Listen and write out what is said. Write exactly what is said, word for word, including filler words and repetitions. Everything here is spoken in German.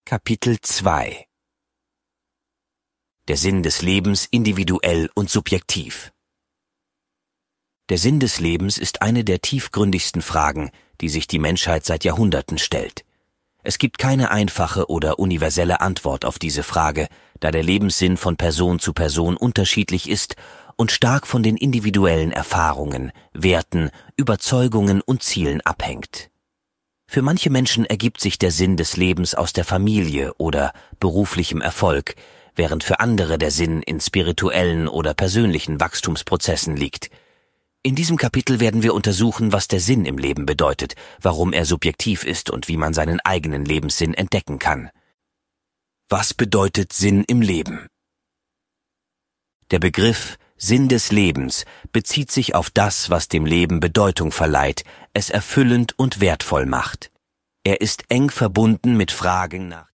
Kapitel zwei Der Sinn des Lebens individuell und subjektiv. Der Sinn des Lebens ist eine der tiefgründigsten Fragen, die sich die Menschheit seit Jahrhunderten stellt. Es gibt keine einfache oder universelle Antwort auf diese Frage, da der Lebenssinn von Person zu Person unterschiedlich ist und stark von den individuellen Erfahrungen, Werten, Überzeugungen und Zielen abhängt. Für manche Menschen ergibt sich der Sinn des Lebens aus der Familie oder beruflichem Erfolg, während für andere der Sinn in spirituellen oder persönlichen Wachstumsprozessen liegt. In diesem Kapitel werden wir untersuchen, was der Sinn im Leben bedeutet, warum er subjektiv ist und wie man seinen eigenen Lebenssinn entdecken kann. Was bedeutet Sinn im Leben? Der Begriff Sinn des Lebens bezieht sich auf das, was dem Leben Bedeutung verleiht, es erfüllend und wertvoll macht. Er ist eng verbunden mit Fragen nach